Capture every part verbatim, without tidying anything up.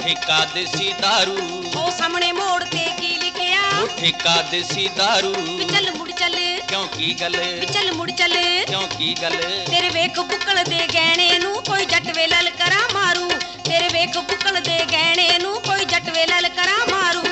ठेका देसी दारू ओ सामने मोड़ ते की लिखिया ओ ठेका देसी दारू चल मुड़ चल क्यों की गल चल मुड़ चल क्यों की गल तेरे वेख बुक्कल दे गहने नू कोई जट वे लल करा मारू तेरे वेख बुक्कल दे गहने नू कोई जट वे लल करा मारू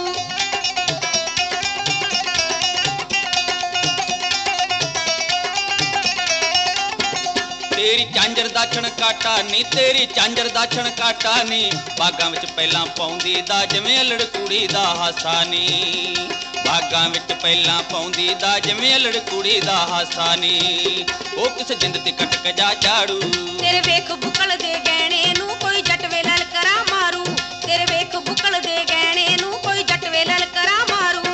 तेरी झांजर दा छणकाटा नी तेरी झांजर दा छणकाटा नी बागां विच पहलां पाउंदी दा जिवें अलड़ कुड़ी दा हासा नी बागां विच पहलां पाउंदी दा जिवें अलड़ कुड़ी दा हासा नी ओ किस जिंद ते कटक जा झाड़ू तेरे वेख बुक्कल दे गहने नू कोई जट वे लल करा मारू तेरे वेख बुक्कल दे गहने नू कोई जट वे लल करा मारू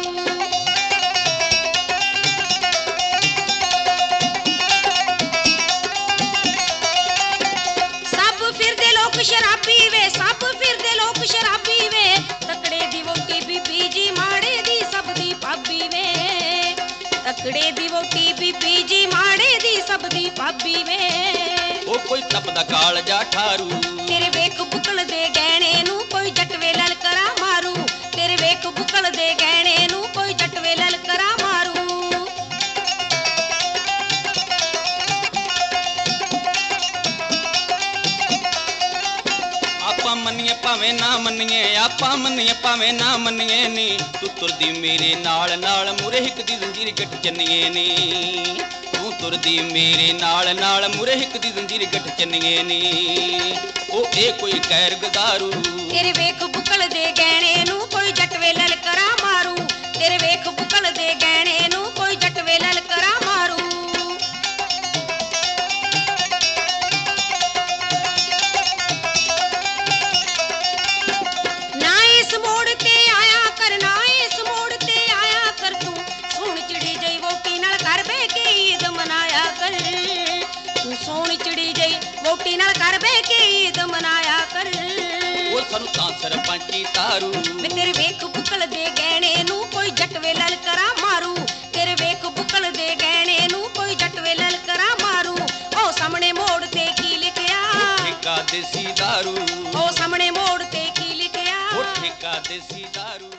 शराबी वे सब फिरदे लोग शराबी वे तकड़े दी वोटी बीबी जी माड़े दी सब दी भाभी वे तकड़े दी वोटी बीबी जी माड़े दी सब दी भाभी वे ओ कोई टपदा काल जा ठारू तेरे वेख बुक्कल दे गहने नू कोई जट वे लल करा मारू तेरे वेख बुक्कल दे गहने नू कोई जट वे लल करा मारू मन्निए भावें ना मन्निए आपां मन्निए भावें ना मन्निए नी तू तुरदी मेरे नाल नाल मुरे हिक दी जंजीर गठ चन्निए नी तू तुरदी मेरे नाल नाल मुरे हिक दी जंजीर गठ चन्निए नी ओ ए कोई गैर गदारू तेरे वेख बुक्कल दे गहने नू कोई जट वे लल करा मारू तेरे वेख बुक्कल दे गहने नू कोई जट वे लल करा मारू सोनी चिड़ी जई वोटी नाल कर बे के ईद मनाया कर ओ सनु तां सरपंची तारू वे तेरे वेख बुक्कल दे गहने नू कोई जट वे लल करा मारू तेरे वेख बुक्कल दे गहने नू कोई जट वे लल करा मारू ओ सामने मोड़ ते की लिखिया ठेका देसी दारू ओ सामने मोड़ ते की लिखिया ओ ठेका देसी दारू।